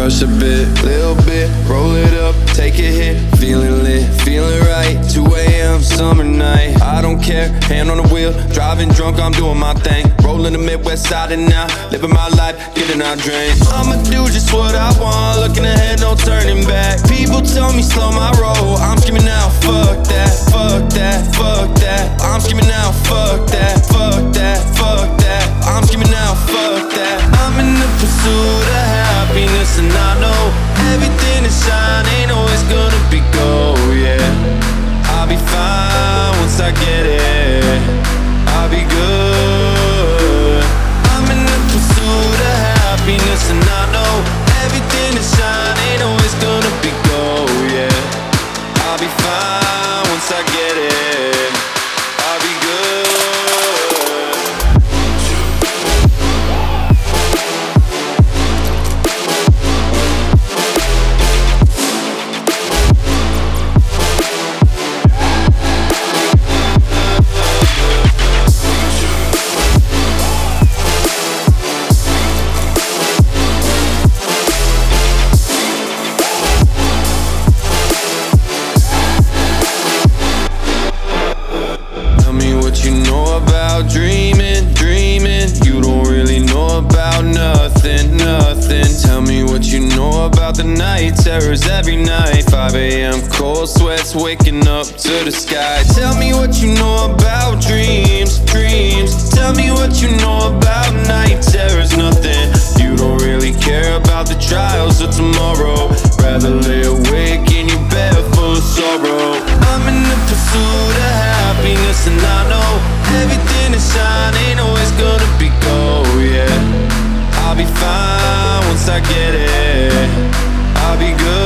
rush a bit, little bit, roll it up, take a hit, feeling lit, feeling right. 2 a.m. summer night, I don't care, hand on the wheel, driving drunk, I'm doing my thing. Rolling the Midwest side and now, living my life, getting out drained. I'ma do just what I want, looking ahead, no turning back. People tell me slow my roll, I'm screaming out, fuck that, fuck that, fuck that. I'm screaming out, fuck that, fuck that, fuck that. I'm screaming out, fuck that. I'm in the pursuit of happiness and I know everything that shine ain't always gonna be gold, yeah. I'll be fine once I get it, I'll be good. I'm in the pursuit of happiness and I know everything that shine ain't always gonna be gold, yeah. I'll be fine once I get it, I'll be good. Dreaming, dreaming, you don't really know about nothing, nothing. Tell me what you know about the night terrors every night. 5 a.m. cold sweats waking up to the sky. Tell me what you know about dreams, dreams. Tell me what you know about night terrors, nothing. You don't really care about the trials of tomorrow. Rather lay awake in your bed full of sorrow. I'm in the pursuit of happiness and I know everything that shine ain't always gonna be gold, yeah. I'll be fine once I get it, I'll be good.